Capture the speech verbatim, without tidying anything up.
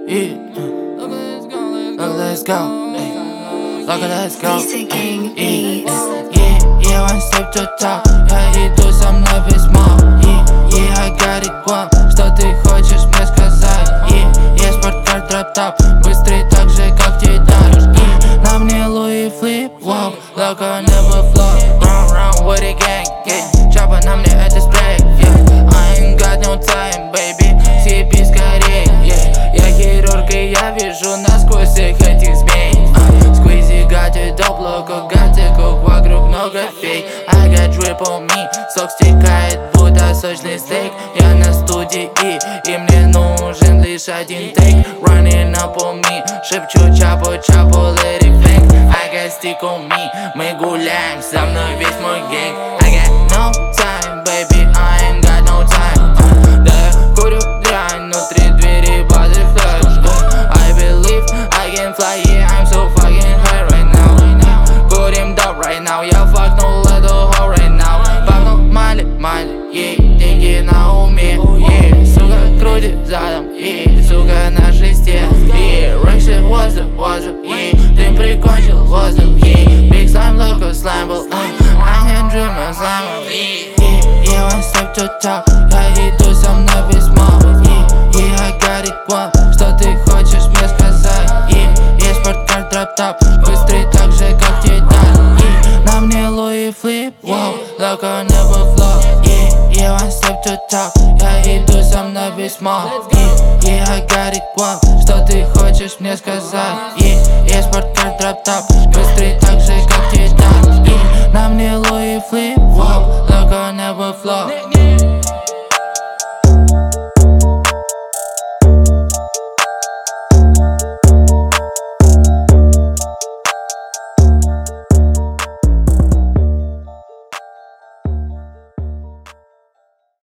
yeah. Look, let's go, hey. Look, let's go, hey. Yeah, yeah, yeah, one step to top. Я иду со мной письмо. Yeah, yeah, I got it, one. Что ты хочешь мне сказать? Yeah, yeah, спорткар, дроп-топ. Быстрый так же, как Титан. Yeah, на мне Луи флип, wow. Look, I never flop. Round, round with a gang, yeah. Чапа на мне это спрей, yeah. I ain't got no time, baby. Съеби скорей, yeah. Я хирург и я вижу насквозь всех этих змей. uh, Squeezy got it dope, loco, got it cook. Вокруг много фей. I got drip on me. Сок стекает, будто сочный стейк. Я на студии и, и мне нужен лишь один тейк. Running up on me. Шепчу чапу, чапу, let it fake. I got stick on me. Мы гуляем, со мной весь мой гэнг. I got no time, baby, I ain't got no time. uh, Да я курю дрянь, внутри двери butterfly. uh, I believe I can fly, yeah, I'm so fucking high right now. Курим доп right now, я факнул эту hoe right now. Бабнул мали, мали, yeah, деньги на уме, yeah. Сука крутит задом, yeah, сука на шесте, yeah. Раньше воздух, воздух, yeah. Дым прикончил воздух, yeah. Big slime, loco, slime был, uh. I can dream of slime, yeah. Yeah, yeah, one step to top. Я иду со мной письмо. Yeah, yeah, I got it, one. Что ты хочешь мне сказать? Yeah, yeah, спорткар, дроп-топ. Быстрый так же, как Титан. Yeah, на мне Луи флип, wow. Look, I never flop. Yeah, yeah, one step to top. Я иду со мной письмо. Yeah, yeah, I got it, one. Что ты хочешь мне сказать? Yeah, yeah, спорткар, дроп-топ.